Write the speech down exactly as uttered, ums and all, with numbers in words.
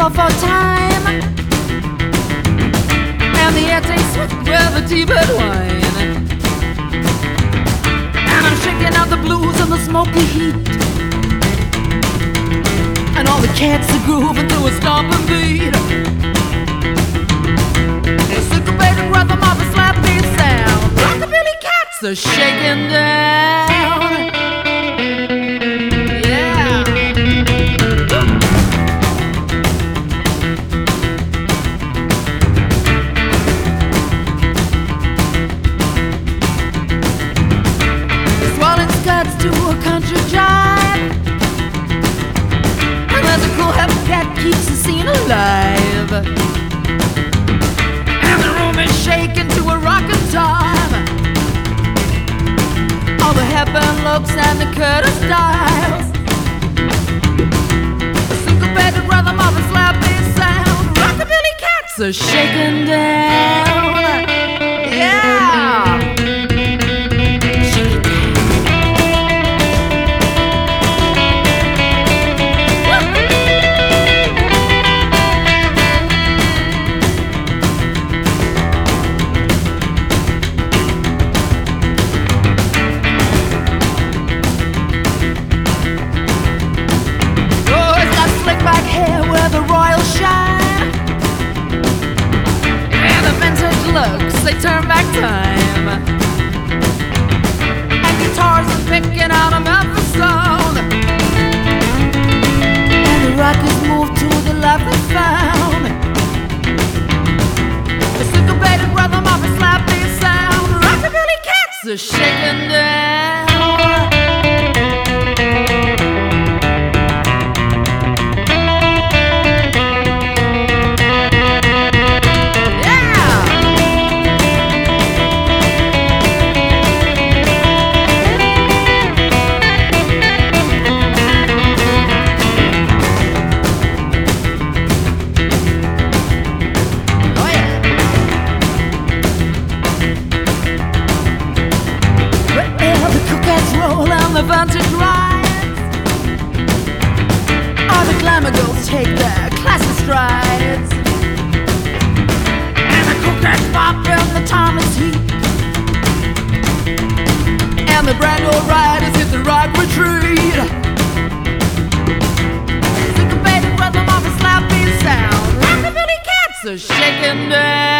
love for time, and the air tastes sweet with a tea-bed wine. And I'm shaking out the blues and the smoky heat, and all the cats are grooving to a stomping beat. The syncopated rhythm of a slappy sound, rockabilly cats are shaking down. Yeah. Swallowing skirts to a country jive, and there's a cool happy cat keeps the scene alive. Shaking to a rockin' time, all the headband looks and the Curtis styles, the syncopated rhythm of a slappy sound, rockabilly cats are shaking down. Yeah. They turn back time, and guitars are picking out a Memphis sound, and the rockers move to the life they found. The syncopated rhythm of a slappy sound, rockabilly cats are shaking down. The vantage rides, all the glamour girls take their classy strides, and the coquettes pop in the timeless heat, and the brand new riders hit the rock retreat. Syncopated rhythm of a slappy sound, rockabilly cats are shaking down.